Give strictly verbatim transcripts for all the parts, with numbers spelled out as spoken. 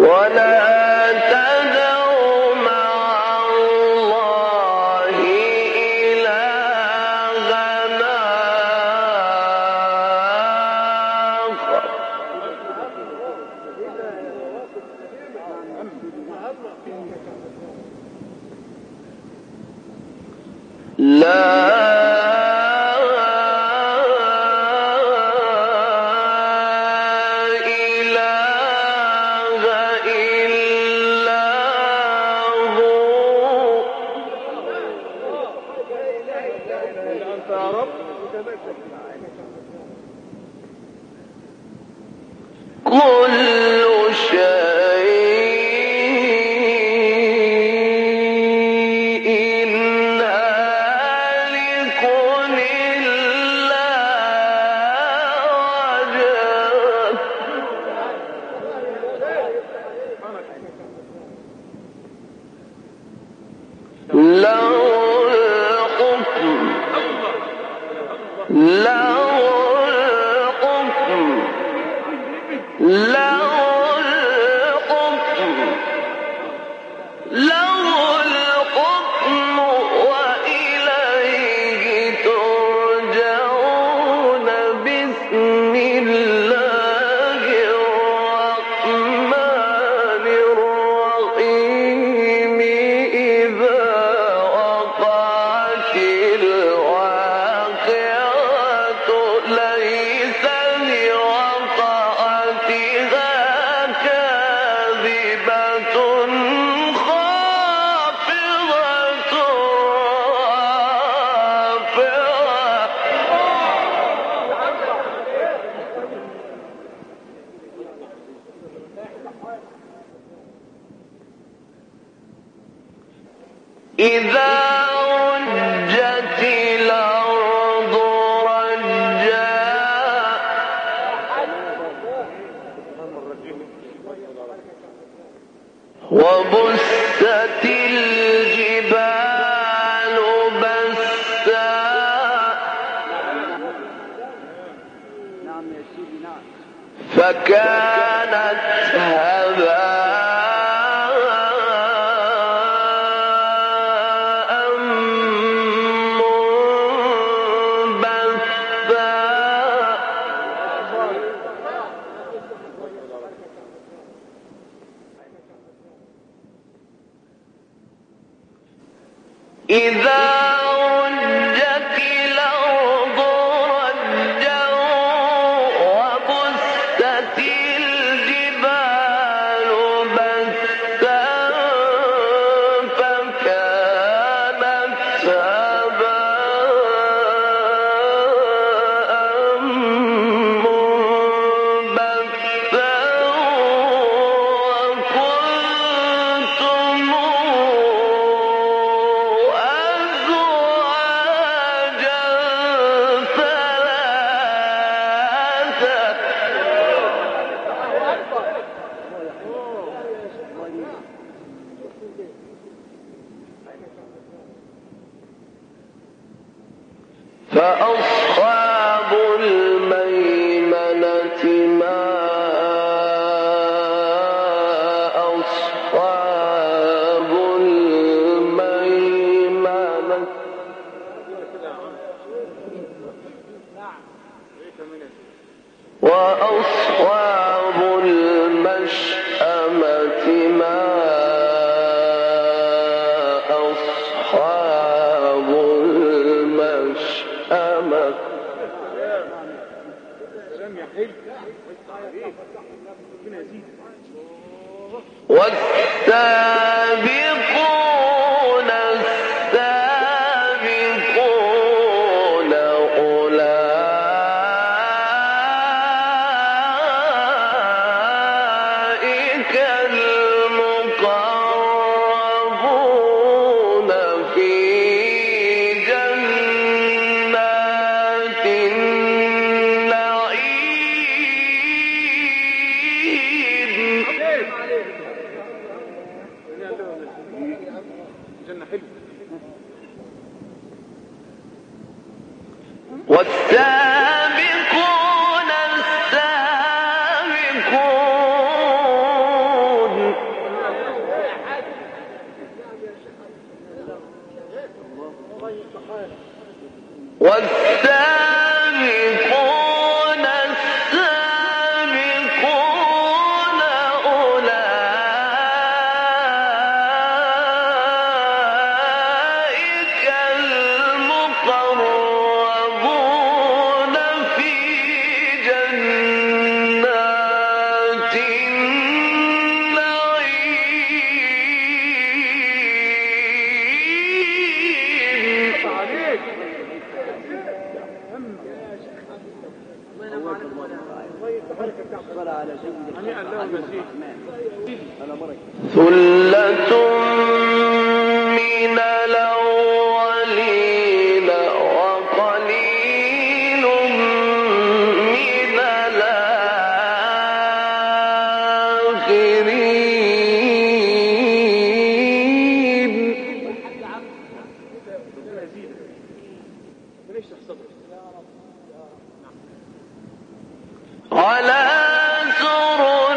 ولا تدعوا مع الله إلهنا آخر لا كل شيء هالك إلا وجهه له الحكم له الحكم له الحكم له الحكم وإليه ترجعون بسم الله الرحمن الرحيم إذا وقعت الواقعة ليس لوقعتها كاذبة خافضة رافعة إذا رجت الأرض رجا وبست الجبال بسا فكانت هباء منبثا إذا رجت الأرض رجا وبست الجبال بسا فكانت هباء منبثا وكنتم أزواجا ثلاثة فأصحاب الميمنة ما أصحاب الميمنة وأصحاب المشأمة ما أصحاب المشأمة والسابقون السابقون أولئك المقربون في جنات النعيم ثلة من الأولين وقليل من الآخرين. على سرر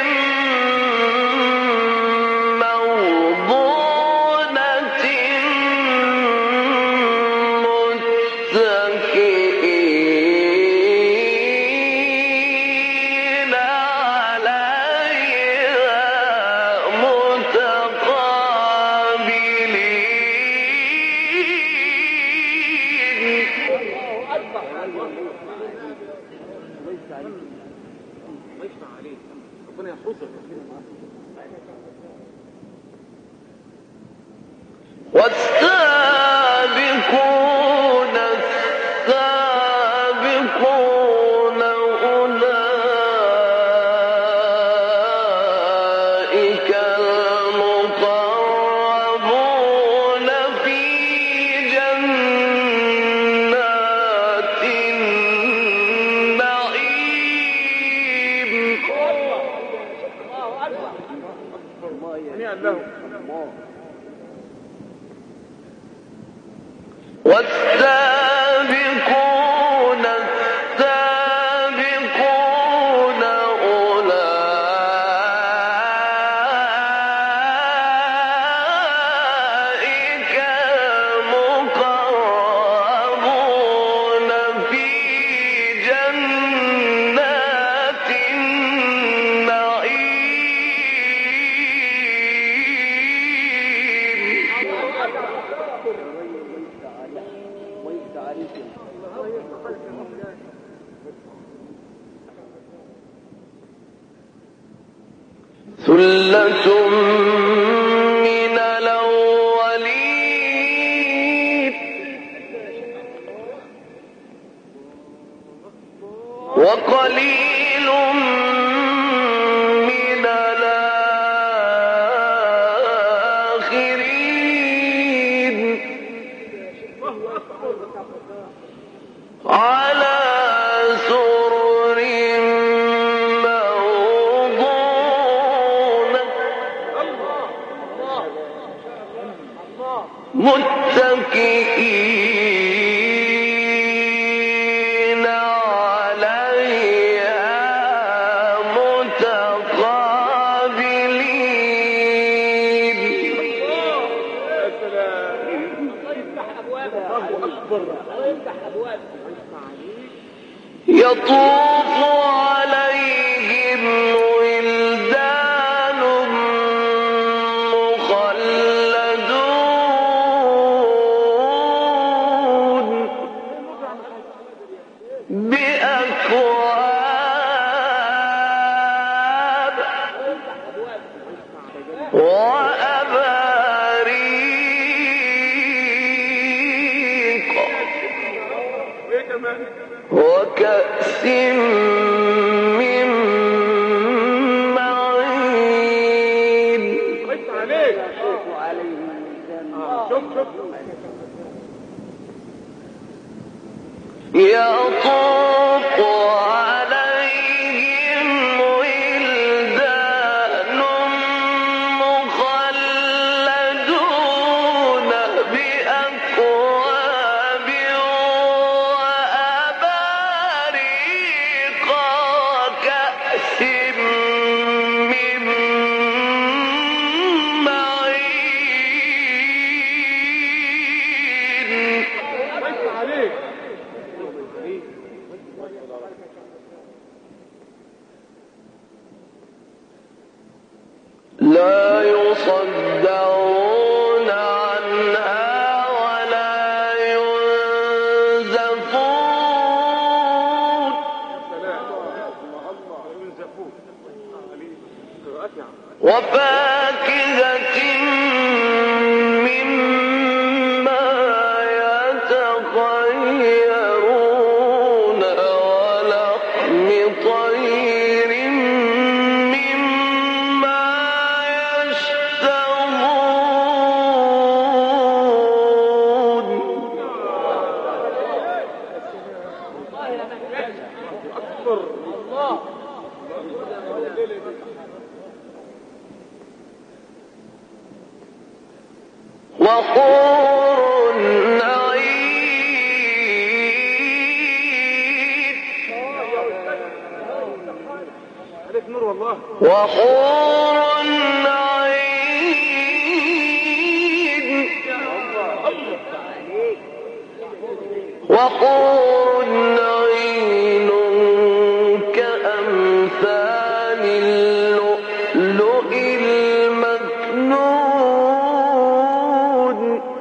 موضونة متكئين عليها متقابلين. والسابقون السابقون أولئك المقربون في جنات النعيم. والسابقون السابقون أولئك المقربون في جنات ثلة من الأولين وقليل من الآخرين. على سرر متكئين عليها متقابلين. يطوف عليهم ولدان مخلدون بأكواب وأباريق وكأس من معين. يطوف عليهم ولدان مخلدون بأكواب وأباريق وكأس من معين. لا يصدعون عنها ولا ينزفون. وفاكهة مما يتخيرون ولحم طير وحور عين وحور عين وحور عين كأمثال اللؤلؤ المكنون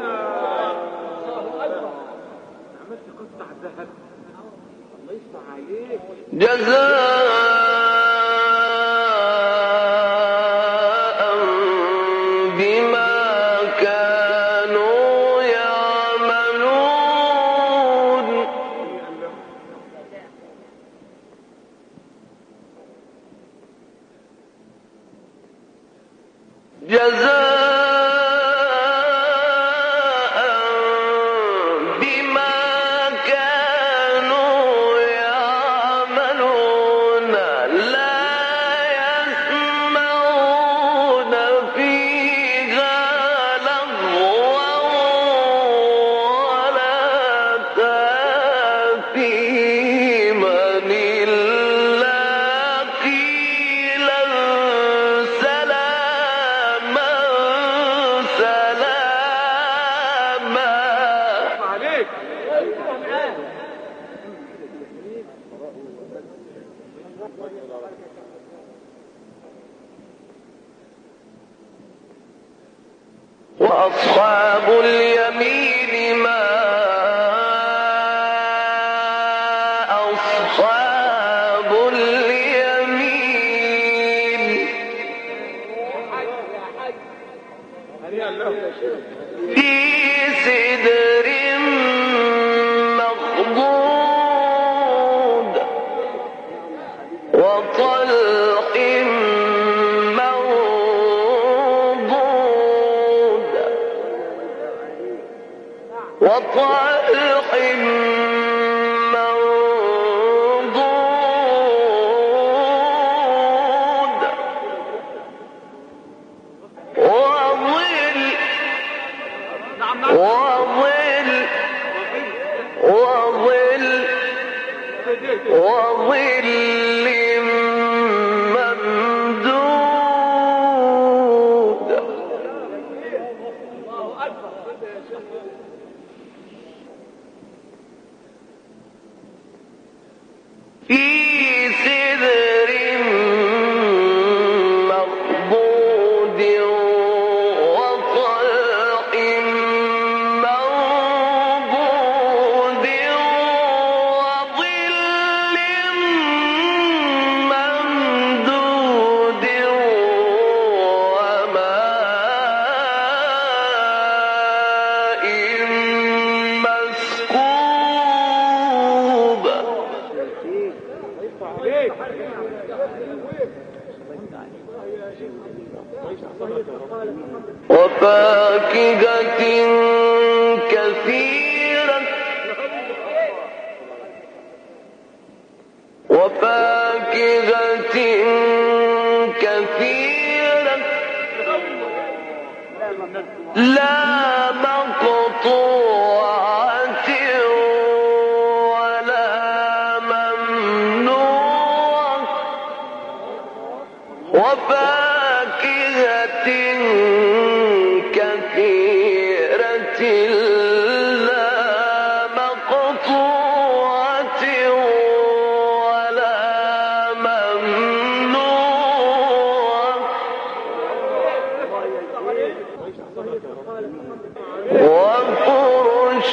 جزاء بما كانوا يعملون جزاء بما كانوا يعملون لا يسمعون فيها لغوا ولا تأثيما إلا قيلا سلاما سلاما وأصحاب اليمين ما أصحاب اليمين في سدر مخضود وطلق منضود وطلق منضود وظل وظل وظل وظل ممدود في سدر مخضود وطلق منضود وظل ممدود وماء مسكوب وفاكهة كثيرة وفاكهة كثيرة لا مقطوعة ولا ممنوعة وفاكهة كثيرة لا مقطوعة ولا ممنوعة وفرش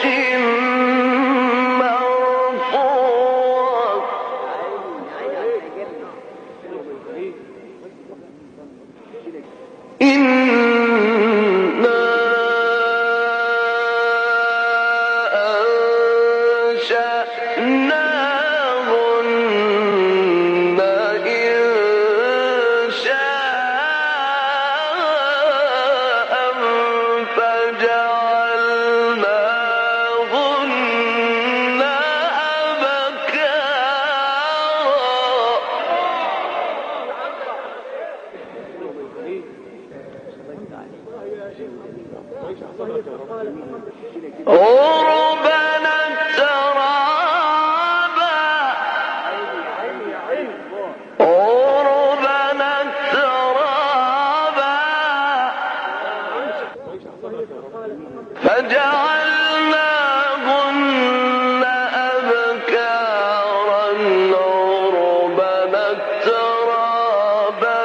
مرفوعة غربنا ترابا غربنا ترابا فجعلناهن أبكارا غربنا ترابا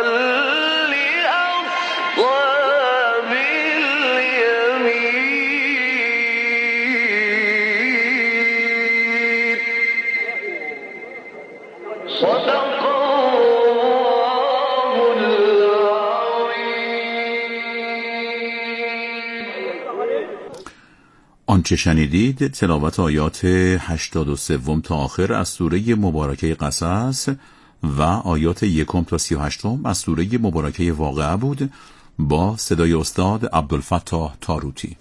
لأصحاب اليمين صدق الله العظيم. آنچه شنیدید تلاوت آیات هشتاد و سه تا آخر از سوره مبارکه قصص و آیات یکم تا سی و هشتم از سوره مبارکه واقعه بود با صدای استاد عبدالفتاح تاروتی.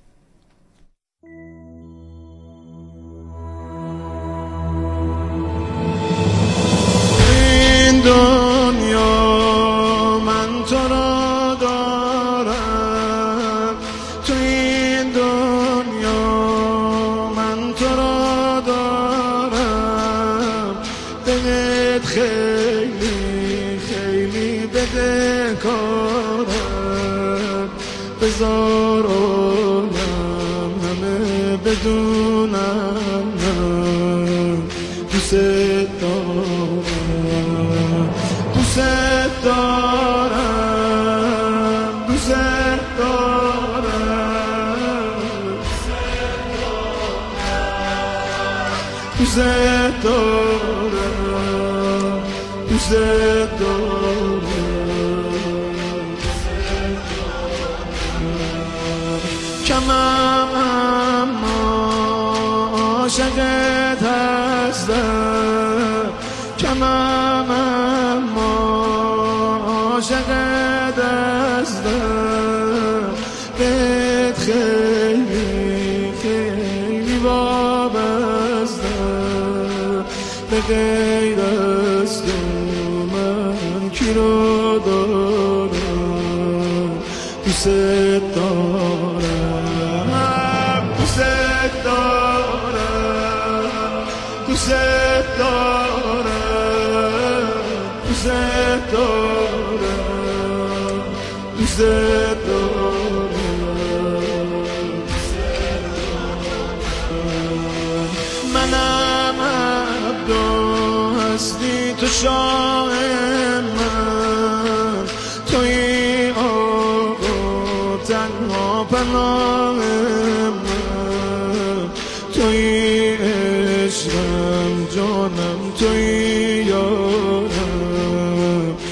این دنیا من تو را دارم، تو این دنیا من تو را دارم، دلت خیلی خیلی بدهکارم، بذار عالم همه بدونم من دوست دارم، دوست دارم، دوست دارم، دوست دارم، دوست دارم. کمم اما عاشقت هستم، کمم اما عاشقت هستم، بهت خیلی خیلی وابستم، به غیر از تو من کی رو دارم، دوست دارم، دوست دارم، دوست دارم، دوست دارم، دوست دارم. منم عبد و هستی تو شاه من، توی آقا تنها پناه